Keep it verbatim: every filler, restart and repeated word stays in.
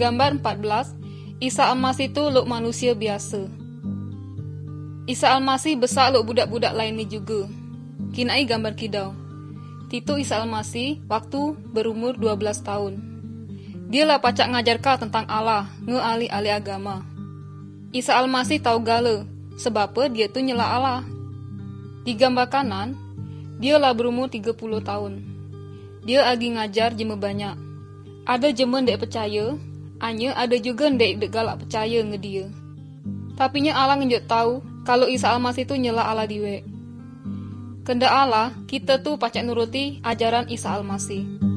Gambar empat belas, Isa Al-Masih itu luk manusia biasa. Isa Al-Masih besar luk budak-budak lain ni juga. Kinai gambar kidau. Titu Isa Al-Masih waktu berumur dua belas tahun. Dia lah pacak ngajarkan tentang Allah, nge ahli-ahli agama. Isa Al-Masih tahu gala, sebab dia tu nyela Allah. Di gambar kanan, dia lah berumur tiga puluh tahun. Dia lagi ngajar jema banyak. Ada jema ndek percaya, hanya ada juga ndek dek galak percaya nge dia. Tapi nya Allah ngenjuk tahu kalau Isa Al-Masih tu nyela Allah diwe. Kehendak Allah, kita tu pacak nuruti ajaran Isa Al-Masih.